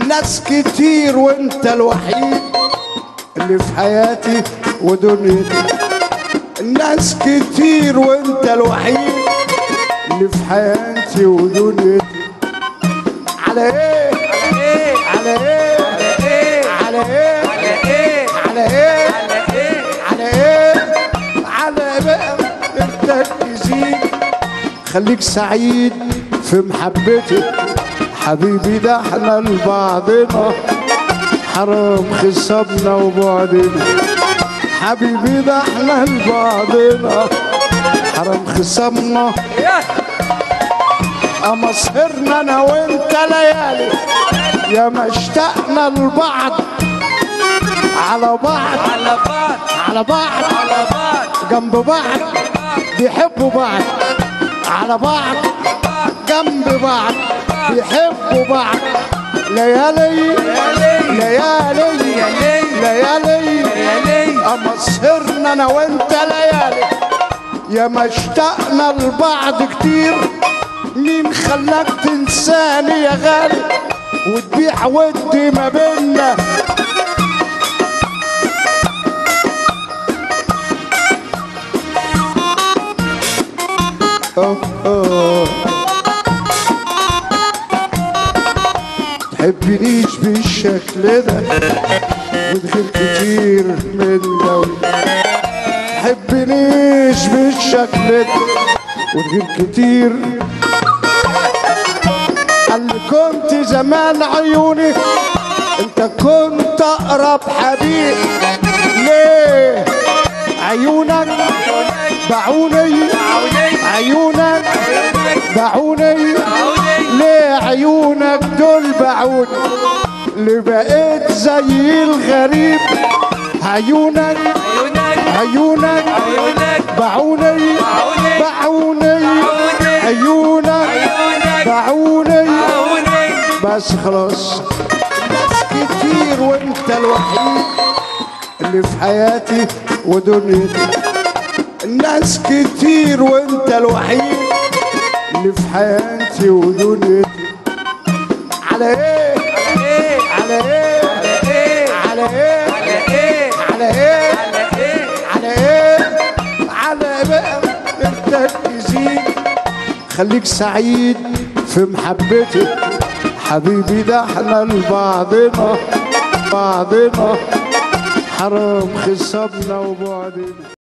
ناس كتير وانت الوحيد اللي في حياتي ودنيتي. ناس كتير وانت الوحيد اللي في حياتي ودنيتي. على ايه على ايه على ايه على ايه على ايه على بقى انت تزيد. خليك سعيد في محبتي حبيبي، ده احنا لبعضنا حرام خصامنا وبعدنا. حبيبي ده احنا لبعضنا حرام خصامنا. اما سهرنا انا وانت ليالي يا ما اشتقنا لبعض، على بعض على بعض على بعض على بعض جنب بعض بيحبوا بعض، على بعض جنب بعض بيحبوا بعض. ليالي ليالي ليالي اما سهرنا انا وانت ليالي يا ما اشتقنا لبعض كتير. مين خلاك تنساني يا غالي وتبيع ودي ما بينا؟ تحبنيش بالشكل ده وتغير كتير من ده. تحبنيش بالشكل ده وتغير كتير. اللي كنت زمان عيوني انت كنت اقرب حبيب. ليه عيونك باعوني؟ عيونك باعوني. ليه عيونك دول باعوني؟ اللي بقيت زي الغريب. عيونك عيونك باعوني باعوني. عيونك باعوني. بس خلاص. ناس كتير وانت الوحيد اللي في حياتي ودنيتي. ناس كتير وانت الوحيد اللي في حياتي ودنيتي. على ايه على ايه على ايه على ايه على ايه على بقى انت تزيد. خليك سعيد في محبتي حبيبي، ده احنا لبعضنا حرام خصامنا وبعدنا.